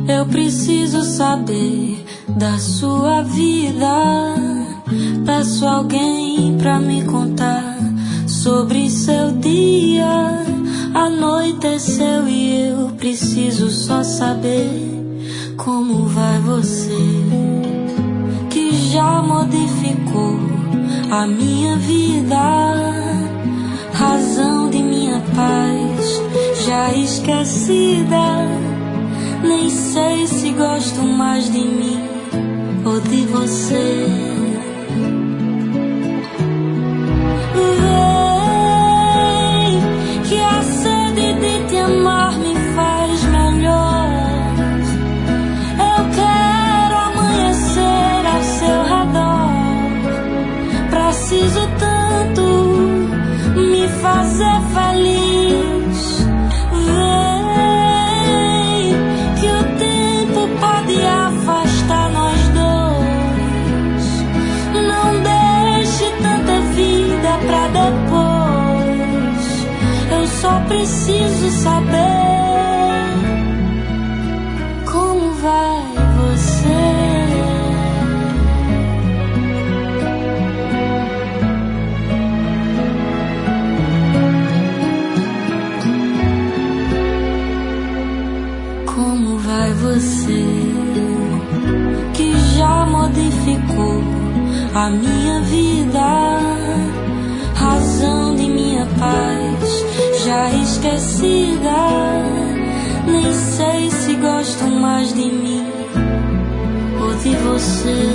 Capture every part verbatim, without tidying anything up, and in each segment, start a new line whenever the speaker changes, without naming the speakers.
Eu preciso saber da sua vida. Peço alguém pra me contar sobre seu dia. Anoiteceu e eu preciso só saber como vai você, que já modificou a minha vida, razão de minha paz já esquecida. Nem sei se gosto mais de mim ou de você. Vem, que a sede de te amar me faz melhor. Eu quero amanhecer ao seu redor. Preciso tanto me fazer feliz. Afasta nós dois. Não deixe tanta vida pra depois. Eu só preciso saber como vai você. Como vai você, que já modificou a minha vida, razão de minha paz já esquecida. Nem sei se gosto mais de mim ou de você.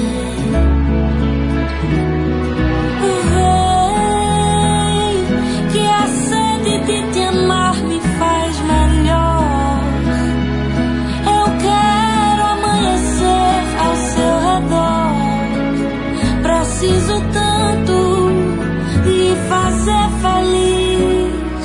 Vem, que a sede de te amar me faz melhor. Preciso tanto de fazer feliz.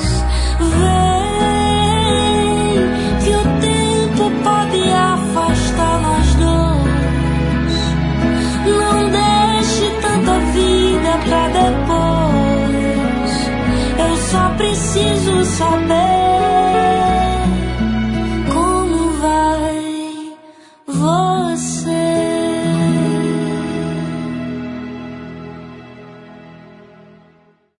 Vem, que o tempo pode afastar nós dois. Não deixe tanta vida pra depois. Eu só preciso saber